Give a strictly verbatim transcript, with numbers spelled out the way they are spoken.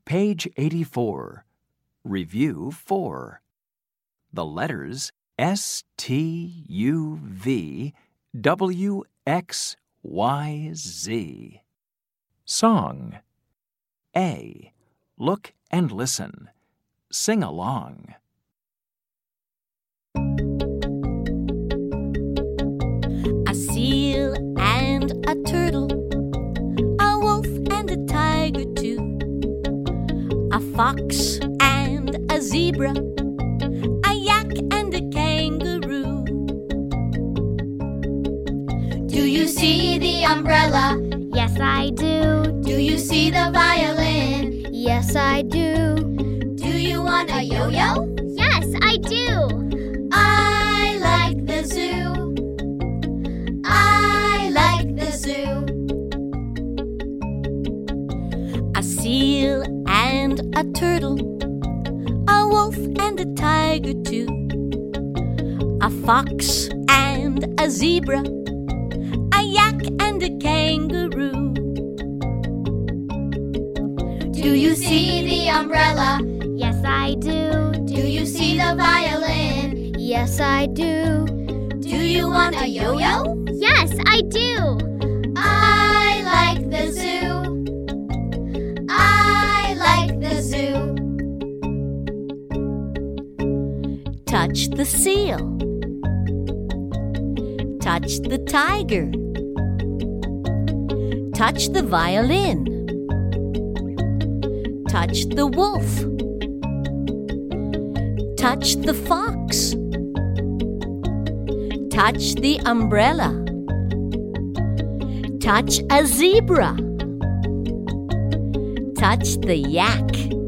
Page eighty-four. Review four. The letters S, T, U, V, W, X, Y, Z. Song. A. Look and listen. Sing along. A seal and a turtle, a wolf and a tiger too, a fox and a zebra, a yak and a kangaroo. Do you see the umbrella? Yes, I do. Do you see the violin? Yes, I do. Do you want a yo-yo? Yes, I do. I like the zoo. I like the zoo. A seal and a turtle, a wolf and a tiger too, a fox and a zebra, a yak and a kangaroo. Do you see the umbrella? Yes, I do. Do you see the violin? Yes, I do. Do you want a yo-yo? Yes, I do. I like the zoo. I like the zoo. Touch the seal. Touch the tiger. Touch the violin. Touch the wolf. Touch the fox. Touch the umbrella. Touch a zebra. Touch the yak.